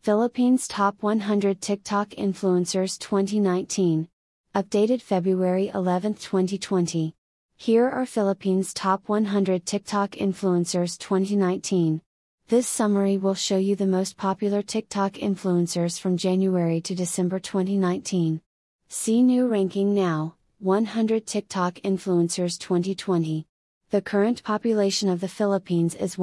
Philippines Top 100 TikTok Influencers 2019. Updated February 11, 2020. Here are Philippines Top 100 TikTok Influencers 2019. This summary will show you the most popular TikTok influencers from January to December 2019. See new ranking now, 100 TikTok Influencers 2020. The current population of the Philippines is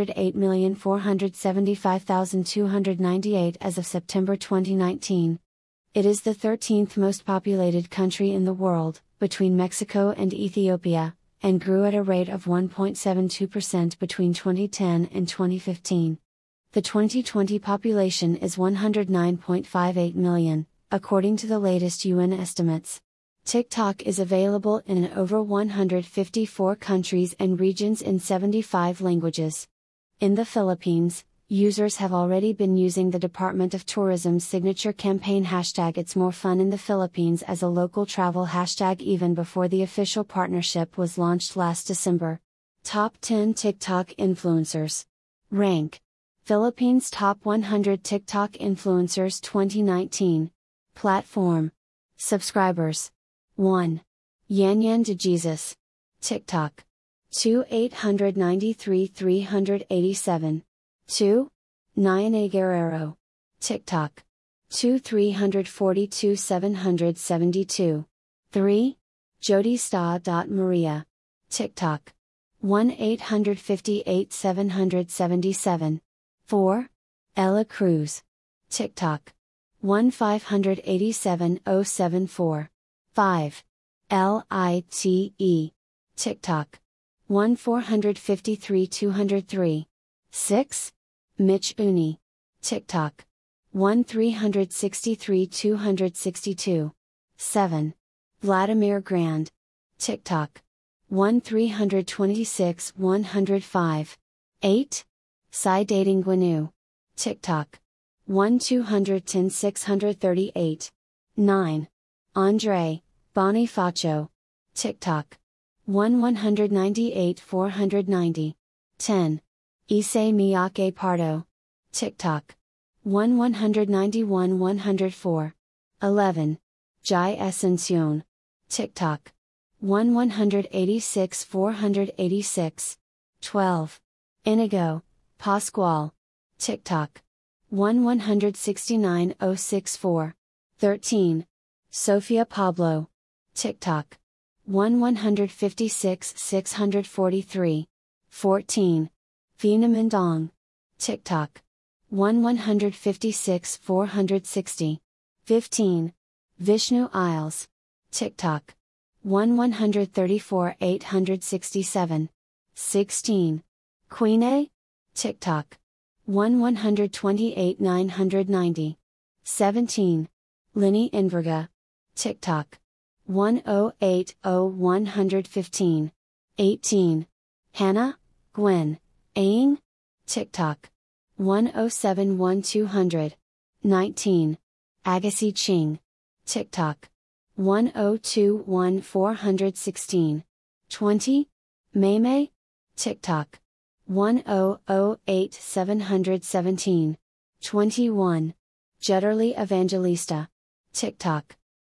108,475,298 as of September 2019. It is the 13th most populated country in the world, between Mexico and Ethiopia, and grew at a rate of 1.72% between 2010 and 2015. The 2020 population is 109.58 million, according to the latest UN estimates. TikTok is available in over 154 countries and regions in 75 languages. In the Philippines, users have already been using the Department of Tourism's signature campaign #It's More Fun in the Philippines as a local travel hashtag even before the official partnership was launched last December. Top 10 TikTok Influencers. Rank. Philippines Top 100 TikTok Influencers 2019. Platform. Subscribers. 1. Yan to Jesus. TikTok. 2 893 387. 2. Nayane Guerrero. TikTok. 2 342 772. 3. Jody.Maria. TikTok. 1 858 777. 4. Ella Cruz. TikTok. 1 587 074. 5. LITE. TikTok. 1 453 203. 6. Mitch Uni. TikTok. 1 363 262. 7. Vladimir Grand. TikTok. 1 326 105. 8. Sai Dating Guinu. TikTok. 1 210 638. 9. Andre Bonifacio. TikTok. 1 198 490. 10. Issei Miyake Pardo. TikTok. 1 191 104. 11. Jai Asuncion. TikTok. 1 186 486. 12. Inigo Pascual. TikTok. 1 169 064. 13. Sophia Pablo. TikTok. 1 156 643. 14. Vina Mindong. TikTok. 1 156 460. 15. Vishnu Isles. TikTok. 1 134 867. 16. Queen A. TikTok. 1 128 990. 17. Linny Inverga. TikTok. 1080 115. 18. Hannah Gwen Aing. TikTok. 1071 200. 19. Agassi Ching. TikTok. 1021 416. 20. Maymay. TikTok. 1008 717. 21. Jutterly Evangelista. TikTok.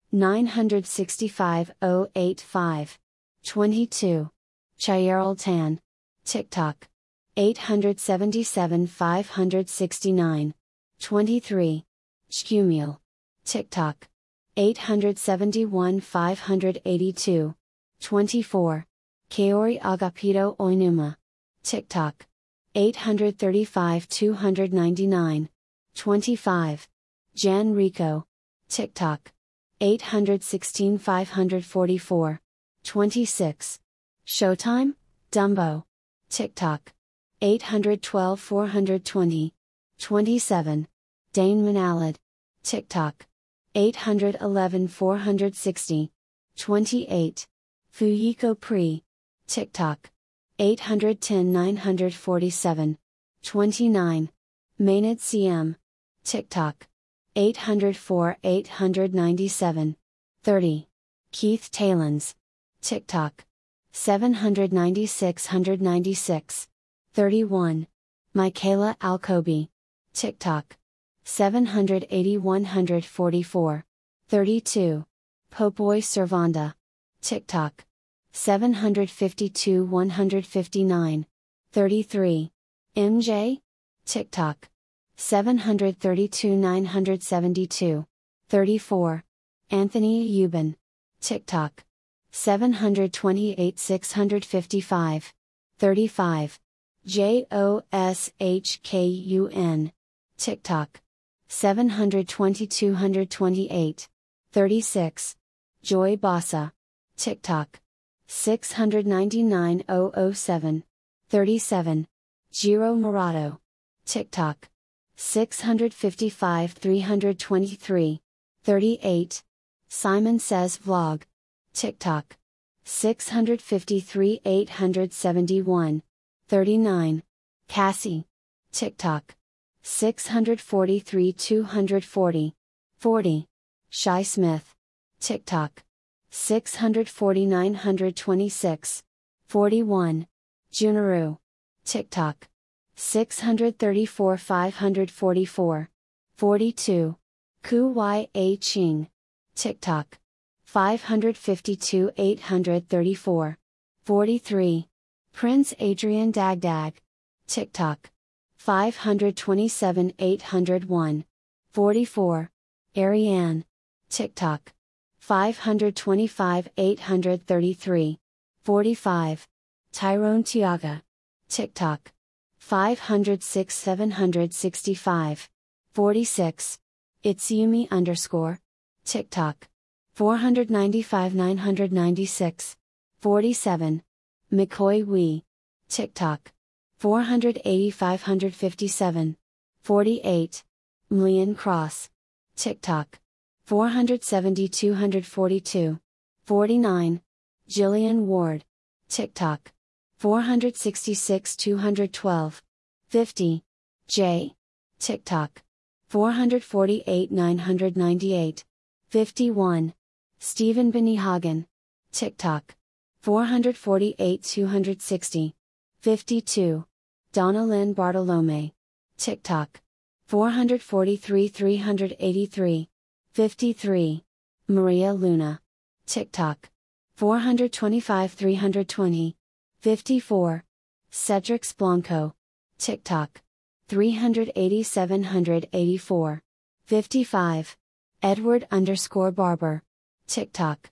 965 085. 22. Chayerl Tan. TikTok. 877 569. 23. Shkumil. TikTok. 871 582. 24. Kaori Agapito Oinuma. TikTok. 835 299. 25. Jan Rico. TikTok. 816 544. 26. Showtime, Dumbo. TikTok. 812 420. 27. Dane Manalad. TikTok. 811 460. 28. Fuyiko Pri. TikTok. 810 947. 29. Maynard CM. TikTok. 804 897. 30. Keith Talens. TikTok. 790 696. 31. Michaela Alcobi. TikTok. 780 144. 32. Popoy Servanda. TikTok. 752 159. 33. MJ? TikTok. 732 972. 34. Anthony Euban. TikTok. 728 655. 35. JOSHKUN. TikTok. 720 228. 36. Joy Bassa. TikTok. 699 007. 37. Jiro Murato. TikTok. 655 323. 38. Simon Says Vlog. TikTok. 653 871. 39. Cassie. TikTok. 643 240. 40. Shy Smith. TikTok. 640 926. 41. Junaru. TikTok. 634 544. 42. Ku Ching. TikTok. 552 834. 43. Prince Adrian Dagdag. TikTok. 527 801. 44. Ariane. TikTok. 525 833. 45. Tyrone Tiaga. TikTok. 506 765. 46. Itsumi_. TikTok. 495 996. 47. McCoy Wee. TikTok. 480 557. 48. Mlian Cross. TikTok. 470 242. 49. Jillian Ward. TikTok. 466 212. 50. J. TikTok. 448 998. 51. Stephen Bennyhagen. TikTok. 448 260. 52. Donna Lynn Bartolome. TikTok. 443 383. 53. Maria Luna. TikTok. 425 320. 54. Cedric Blanco. TikTok. 380 784. 55. Edward_Barber. TikTok.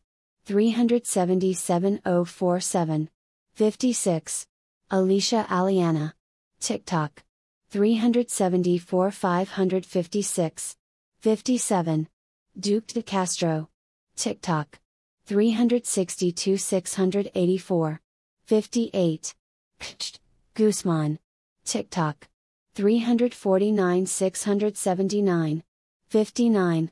377 047. 56. Alicia Aliana. TikTok. 374 556. 57. Duke de Castro. TikTok. 362 684. 58. Guzman. TikTok. 349 679. 59.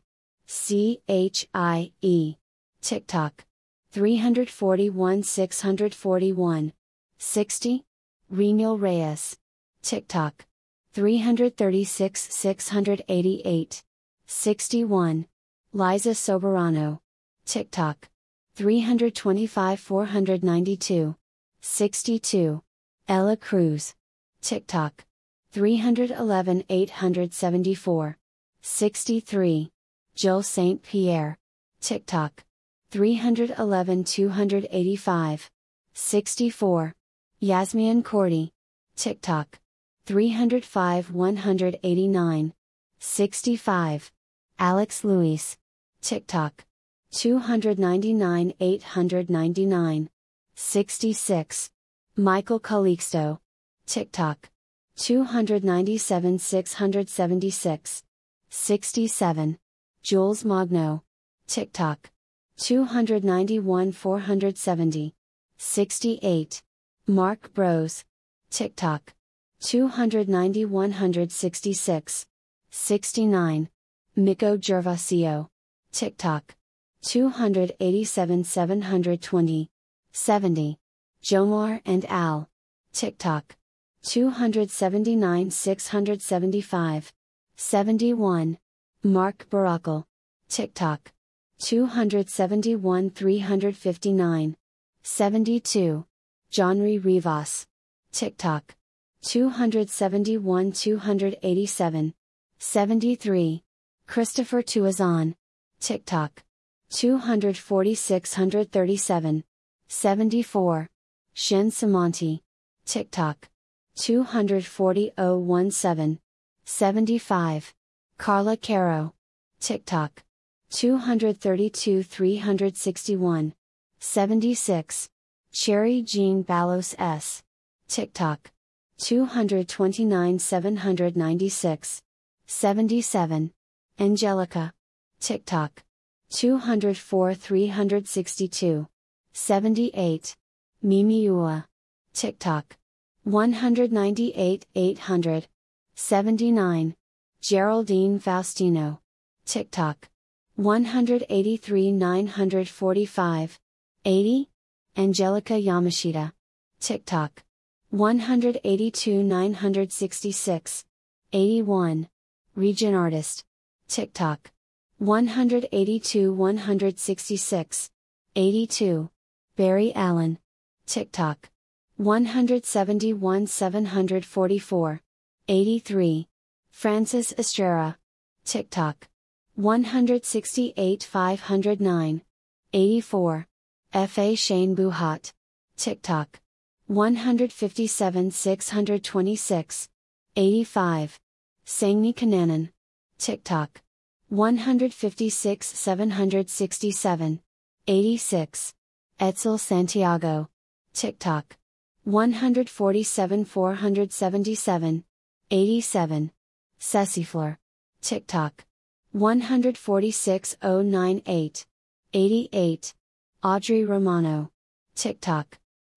CHIE. TikTok. 341 641. 60. Renil Reyes. TikTok. 336 688. 61. Liza Soberano. TikTok. 325 492. 62. Ella Cruz. TikTok. 311 874. 63. Jill St. Pierre. TikTok. 311 285. 64. Yasmian Cordy. TikTok. 305 189. 65. Alex Luis. TikTok. 299 899. 66. Michael Calixto. TikTok. 297 676. 67. Jules Magno. TikTok. 291 470. 68. Mark Bros. TikTok. 290 166. 69. Miko Gervasio. TikTok. 287 720. 70. Jomar and Al. TikTok. 279 675. 71. Mark Barakel. TikTok. 271 359. 72. Johnry Rivas. TikTok. 271 287. 73. Christopher Tuazon. TikTok. 24637. 74. Shin Samonti. TikTok. 240017. 75. Carla Caro. TikTok. 232361. 76. Cherry Jean Balos S. TikTok. 229796. 77. Angelica. TikTok. 204362. 78. Mimiua. TikTok. 198800. 79. Geraldine Faustino. TikTok. 183945. 80. Angelica Yamashita. TikTok. 182966. 81. Region Artist. TikTok. 182166. 82. Barry Allen. TikTok. 171744. 83. Francis Estrella. TikTok. 168509. 84. F.A. Shane Buhat. TikTok. 157626. 85. Sangni Kananan. TikTok. 156767. 86. Etzel Santiago. TikTok. 147477. 87. Ceciflor. TikTok. 146098. 88. Audrey Romano. TikTok.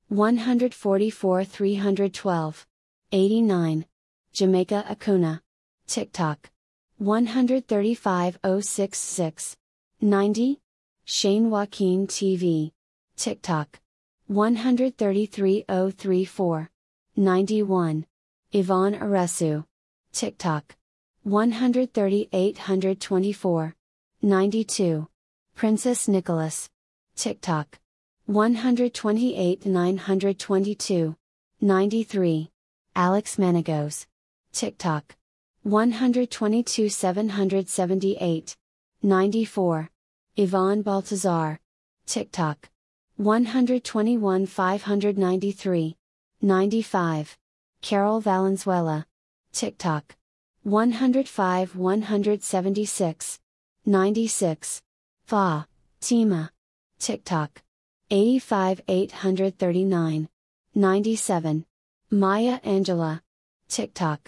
144312. 89. Jamaica Acuna. TikTok. 135066. 90. Shane Joaquin TV. TikTok. 133034. 91. Yvonne Aresu. TikTok. 130824. 92. Princess Nicholas. TikTok. 128922. 93. Alex Managos. TikTok. 122778. 94. Yvonne Baltazar. TikTok. 121593. 95. Carol Valenzuela. TikTok. 105176. 96. Fa. Tima. TikTok. 85839. 97. Maya Angela. TikTok.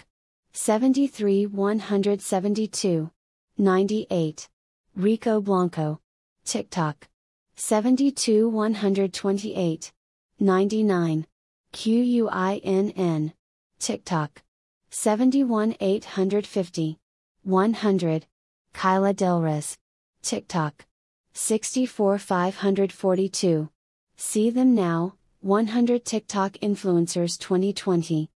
73172. 98. Rico Blanco. TikTok. 72128. 99. QUINN. TikTok. 71850. 100. Kyla Delrez. TikTok. 64542. See them now, 100 TikTok Influencers 2020.